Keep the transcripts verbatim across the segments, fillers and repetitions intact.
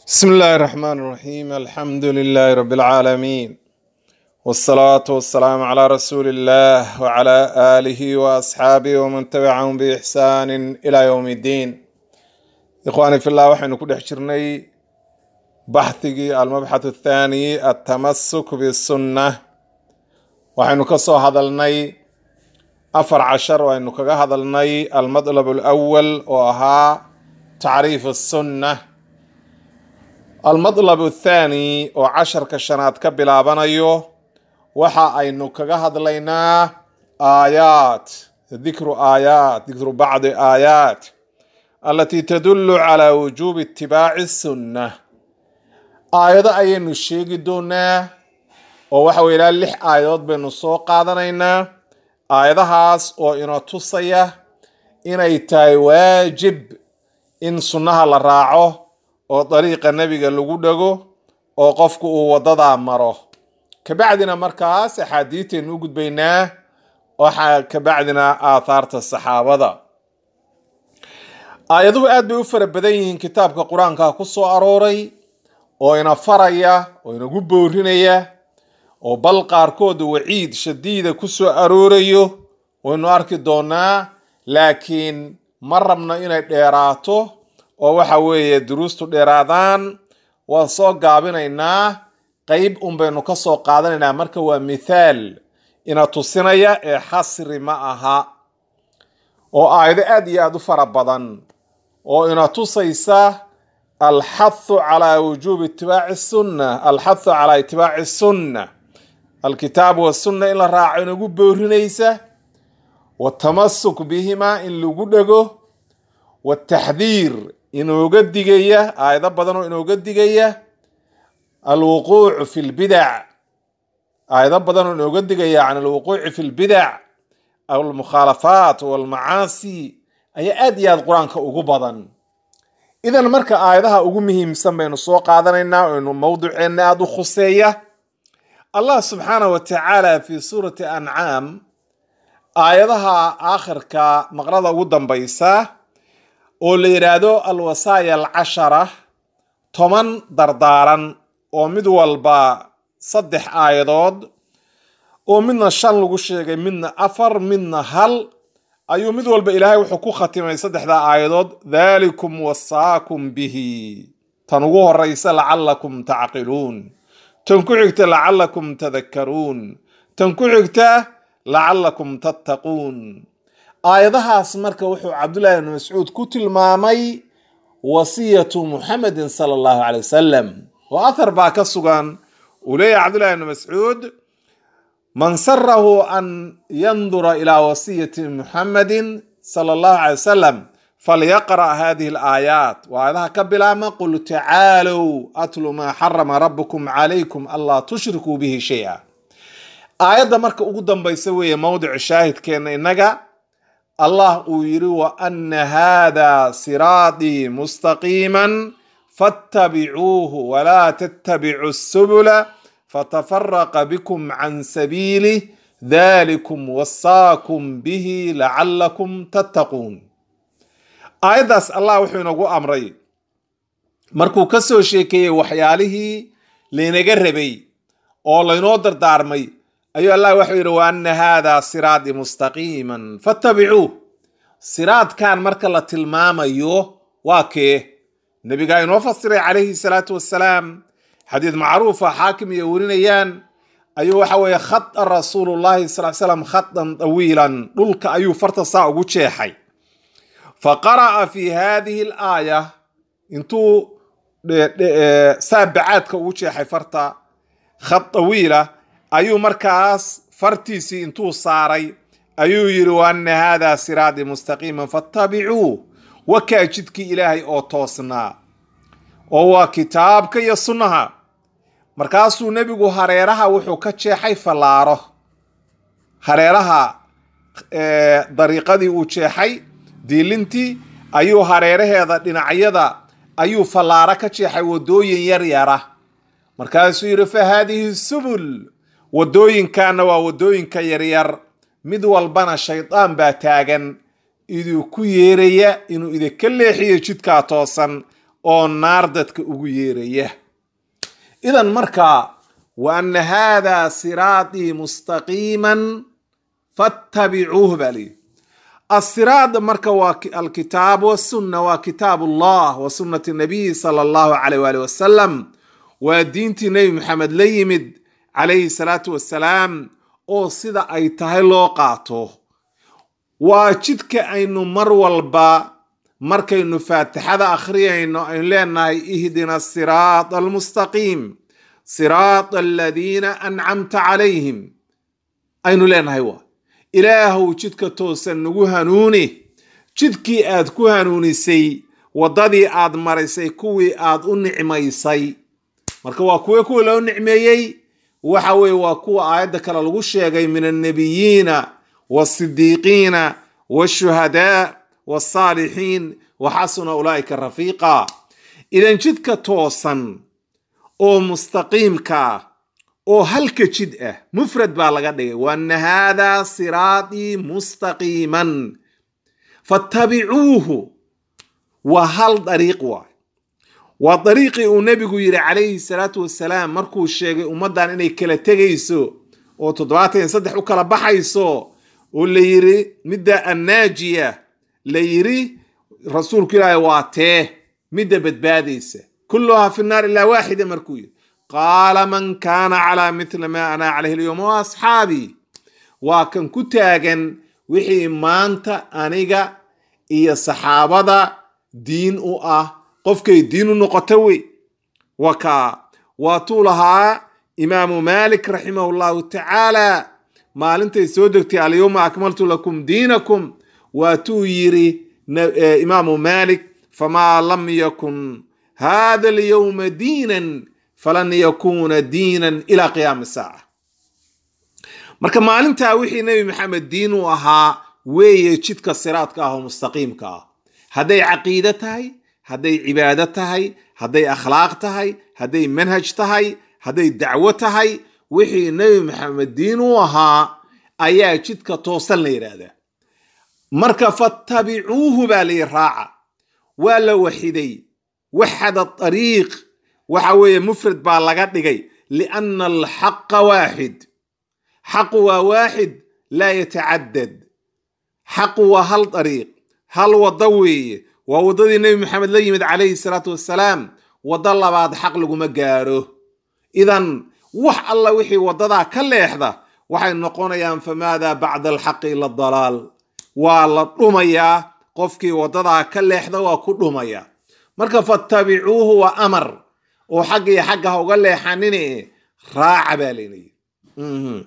بسم الله الرحمن الرحيم الحمد لله رب العالمين والصلاة والسلام على رسول الله وعلى آله وأصحابه ومن تبعهم بإحسان إلى يوم الدين. إخواني في الله وحين كل حشرني بحثي المبحث الثاني التمسك بالسنة وحين كسو هذا الني أفر عشر وحين كجا هذا الني المطلب الأول وها تعريف السنة. المطلب الثاني وعشر كشنات كبلابانيو وحا اينو كغا هدلينا آيات ذكر آيات ذكر بعض آيات التي تدل على وجوب اتباع السنة. آيات اينو الشيق دونا ووحو الى اللح آيات بينو سو قادنينا آيات هاس و انو تصيه ان ايتاي واجب ان سنها لراعو oo dariiqa nabiga lagu dhago oo qofku uu wadada maro ka bacdina markaas xadiiteen u gudbaynaa waxa ka bacdina aatharta saxaabada. aayaduhu aad bay u fara badan yihiin kitaabka quraanka ku soo arooray oo ina faraya oo ina ugu boorinaya oo bal qaarkood waciid shadiida ku soo aroorayo waynu arki doonaa laakiin marrabna inay dheeraato oo waxa weeye duruustu dheeraadaan waan soo gaabinaynaa qayb un baynu ka soo qaadanaynaa marka waa mithaal ina tusinaya ee xasri ma aha oo aayado aad iyo aad u fara badan oo ina tusaysa الحث على وجوب اتباع السنة الحث على اتباع السنة الكتاب والسنة إلا راعين بورنيسة والتمسك بهما إن لقدقه والتحذير إنه قد دقية آيات بدنه إنه قد دقية الوقوع في البدع آيات بدنه إنه قد دقية عن الوقوع في البدع أو المخالفات والمعاصي أي أدية القرآن كأقبضا. إذا مركا آياتها أقومهم سمين السوق هذا إنه موضوع إنه أدو خصية. الله سبحانه وتعالى في سورة أنعام آياتها آخر كمقرضة ودن بيساه oo la yiraahdo alwasaaya alcashara toban dardaaran oo mid walba saddex aayadood oo midna shan lagu sheegay midna afar midna hal ayuu mid walba ilaahay wuxuu ku khatimay saddexda aayadood dhalikum wasaakum bihi tan ugu horeysa la'allakum ta'qiluun tan ku xigta la'allakum tadhakkaruun tan ku xigta la'allakum tattaquun. aayadahaas marka wuxuu Cabdullah ibn Mas'ud ku tilmaamay wasiyatu Muhammad sallallahu alayhi wasallam wa athar ba ka sugan ulay Cabdullah ibn Mas'ud man sarrahu an yanzura ila wasiyati Muhammad sallallahu alayhi wasallam falyaqra hadhihi al-ayat wa hadha kabilama qul ta'alu atlu ma harrama rabbukum alaykum alla tushriku bihi shay'a. aayada marka ugu dambaysa weeye mawduuc shaahidkeena inaga الله يري وأن هذا صراطي مستقيما فاتبعوه ولا تتبعوا السبل فتفرق بكم عن سبيله ذلكم وصاكم به لعلكم تتقون. أيضا الله وحينه أمري مركو كسو شيكي وحياله لنجربي أو لنودر دارمي أيها الله وحير وأن هذا صراط مستقيما فاتبعوه. صراط كان مركلة المام أيوه واكيه النبي قاين وفصر عليه الصلاة والسلام حديث معروفة حاكم يورين أيان أيوه حوي خط الرسول الله صلى الله عليه وسلم خطا طويلا للك أيوه فرط صاع وشيحي فقرأ في هذه الآية انتو سابعات كوشيحي فرط خط طويلة ayuu markaas fartiisi intuu saaray ayuu yiri waan hada siraadi mustaqiman fattabi'u wa kaajidki ilaahay oo toosnaa oo waa kitaabka iyo sunnaha. markaasuu nabigu hareeraha wuxuu ka jeexay falaaro hareeraha ee dariiqadii uu jeexay diilintii ayuu hareeraheeda dhinacyada ayuu falaaro ka jeexay wadooyin yar yara. markaasuu yiri fa hadhihi subul wadooyinkaana waa wadooyinka yaryar mid walbana shaydaan baa taagan iduu ku yeeraya inuu idinka leexiyo jidka toosan oo naar dadka ugu yeeraya. idan marka wa anna hada siraatii mustaqiiman fattabicuuhu baa layidhi. الصراط مركا الكتاب والسنة وكتاب الله وسنة النبي صلى الله عليه وآله وسلم ودينة النبي محمد ليمد عليه الصلاة والسلام أو صدا أي تهلو قاطو وجدك أنه مر والبا مركا إنه فاتح هذا آخرية إنه لأنه إهدنا الصراط المستقيم صراط الذين أنعمت عليهم أين لأنه هو ilaahow jidka toosan nagu hanuuni jidkii aad ku hanuunisay wadadii aad marisay kuwii aad u nicmaysay. marka waa kuwa kuwa loo nicmeeyay waxa weeye waa kuwa aayada kale lagu sheegay min annabiyiina was-sidiiqiina wash-shuhadaa was-saalihiin wa hasuna ulaa'ika rafiiqa. idan jidka toosan oo mustaqiimka oo halka jid ah mufrad baa laga dhigay wa anna hada siraatii mustaqiiman fattabicuuhu wa hal dariiq waa waa dariiqii uu nabigu yiri calayhi salaatu wassalaam markuu sheegay ummadan inay kala tegayso oo toddobaatan iyo saddex u kala baxayso oo la yiri midda annaajiya la yiri rasuulku ilaahay waa tee midda badbaadaysa kulluha fi naar illa waahida markuu yiri قال من كان على مثل ما أنا عليه اليوم وأصحابي وكان كتاغن وحي مانتا أنيغا إيا صحابة دين أه قفكي دين نقطوي وكا وطولها إمام مالك رحمه الله تعالى ما لنت سودكتي اليوم أكملت لكم دينكم وتويري إمام مالك فما لم يكن هذا اليوم دينا فلن يكون دينا إلى قيام الساعة. marka maalinta wixii nabi maxamed diin u ahaa weeye jidka siraadka ah oo mustaqiimka ah haday aqeeda tahay haday cibaado tahay haday akhlaaq tahay haday manhaj tahay haday dacwo tahay wixii nabi maxamed diin u ahaa ayaa jidka toosan la yiraahdaa. marka fattabicuuhu baa li raaca wala wahiday wahada at-tariiq وحوي مفرد بالغا دغاي لان الحق واحد حق واحد لا يتعدد حق وهل طريق هل وضوي ووضدي النبي محمد ليمد عليه الصلاه والسلام وضل بعد حق لغو ما غارو. اذا وح الله وحي وضدا كليخدا waxay noqonayaan فماذا بعد الحق الا الضلال ولا dhumaya qofkii wadada ka leexda waa ku dhumaya. marka fattabi'uhu wa amr oo xaq iyo xaq ah uga leexanine raaca baalinay mhm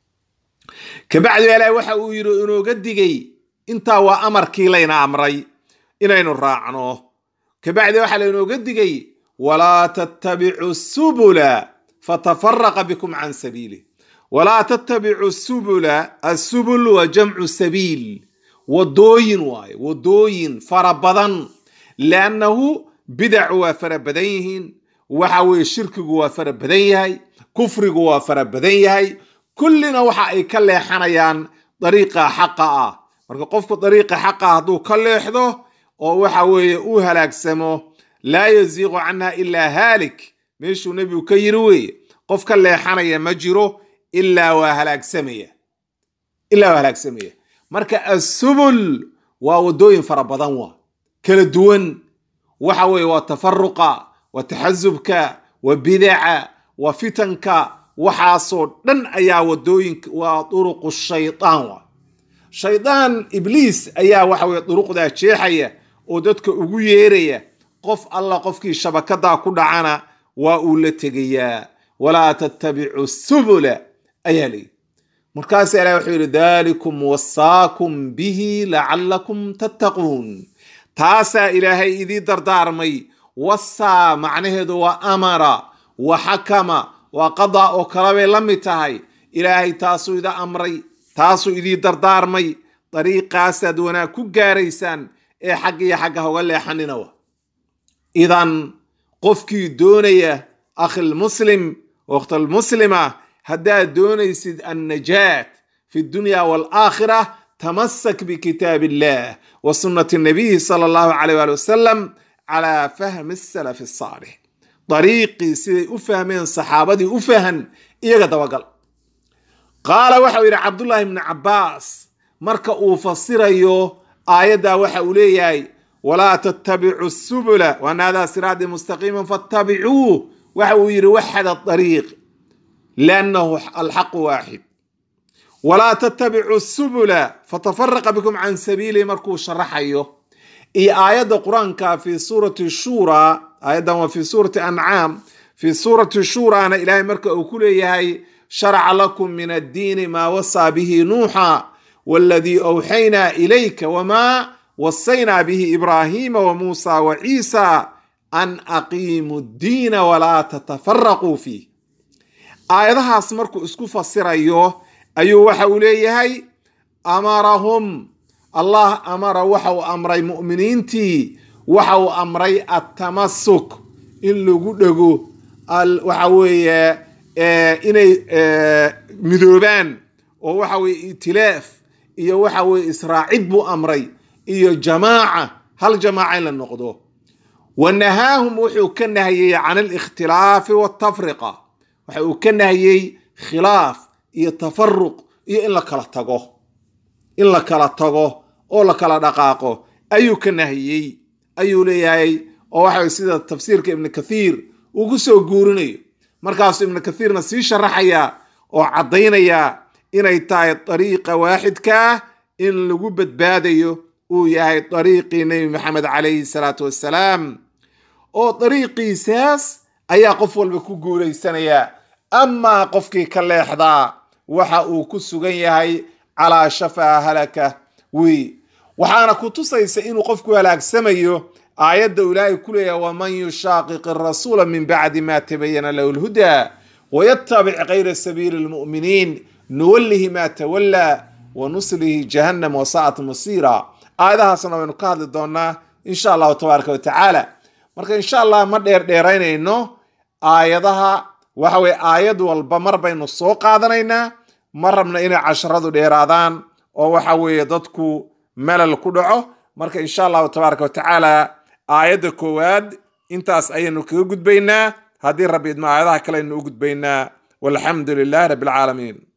kabacdi ilaahay waxa uu yiri inuu gadigay inta waa amarkii layna amray inaynu raacno. kabacdi waxa layna gadigay wala tattabi'u subula fatafarraqa bikum an sabili wala tattabi'u subula as-subul wa jam'u sabil wadooyin waay wadooyin farabadan laanahu bid'u wa farabadayn waxa weeye shirkigu waa fara badan yahay kufrigu waa fara badan yahay kullina waxa ay ka leexanayaan dariiqa xaqa ah. marka qofku dariiqa xaqa haduu ka leexdo oo waxa weeye uu halaagsamo la yaziiqu anha illa halik meeshu nabigu ka yiri weeye qof ka leexanaya ma jiro illa waa halaagsamaya illa waa halaagsamaya. marka as-subul waa wadooyin fara badan waa kala duwan waxa weeye waa tafarruqa وتحزبك وبدع وفتنك وحاصل دن ايا ودوينك وطرق الشيطان شيطان ابليس ايا وحوي طرق دا جيحيه oo dadka ugu yeeraya qof alla qofkii shabakada ku dhacana waa uu la tagaya wala tattabi'u subula ayali. markaas ilaahay wuxuu yiri dalikum wasaakum bihi la'allakum tattaqun. taasa ilaahay idii dardaarmay وصى معناه دو أمر وحكم وقضى وكلام لم تهي إلهي تاسو إذا أمري تاسو إذا دردار مي طريقة سدونا كجاريسان إيه حقي حقه ولا حنينوا. إذن قفكي دونية أخ المسلم وأخت المسلمة هدا دوني سيد النجاة في الدنيا والآخرة تمسك بكتاب الله وسنة النبي صلى الله عليه وسلم على فهم السلف الصالح طريقي سيدي أفهمين صحابتي أفهم إيجا دوغل قال وحوير عبد الله بن عباس مركا أفسر أيو آيدا وحولياي ولا تتبعوا السبل وأن هذا صراط مستقيم فاتبعوه وحوير وحد الطريق لأنه الحق واحد ولا تتبعوا السبل فتفرق بكم عن سبيله مركو شرح أيوه إي آيات القرآن في سورة الشورى آيات وفي سورة أنعام في سورة الشورى أنا إلهي مركو أكل يهي شرع لكم من الدين ما وصى به نوحا والذي أوحينا إليك وما وصينا به إبراهيم وموسى وعيسى أن أقيموا الدين ولا تتفرقوا فيه آياتها اسمركو اسكو فسر أيوه أيوه وحوليهي أمرهم الله أمر وحو أمري مؤمنينتي وحو أمري التمسك إن لغو وحوي إني مذوبان وحوي ائتلاف إيو وحوي إسراعيد بو أمري إيو جماعة هل جماعة للنقضو ونهاهم وحو كنهي عن الاختلاف والتفرقة وحو كنهي خلاف إيو تفرق إيو إن لك لتقوه إن لك لتقوه أو لك لدقاقه أيو كنهي أيو ليهي أو وحو سيدة التفسير كابن كثير وقسو قورني مركز ابن كثير نسي شرحيا أو عضينيا إني تاي طريقة واحد كا إن لقوبت باديو وياهي طريقي نبي محمد عليه الصلاة والسلام أو طريقي ساس أيا قفول بكو قولي سنيا أما قفكي كالليحظة وحا وكسو غيهي على شفا هلكة وي وحانا كتوسيس إنو قفكو هلاك سميو آيات دولاي كلها ومن يشاقق الرسول من بعد ما تبين له الهدى ويتبع غير سبيل المؤمنين نوله ما تولى ونصله جهنم وساءت مصيرا آياتها سنوين قادة دونا إن شاء الله تبارك وتعالى marka insha Allah ma dheer dheeraynayno aayadaha waxa way aayad walba mar baynu soo qaadanaynaa marabna inay casharadu dheeraadaan oo waxa way dadku malal ku dhaco marka insha Allah tabaaraka wa taala aayada koowaad intaas ayaynu kaga gudbaynaa hadii rabbi idma aayadaha kale inuu gudbaynaa walhamdulillah rabbil alamin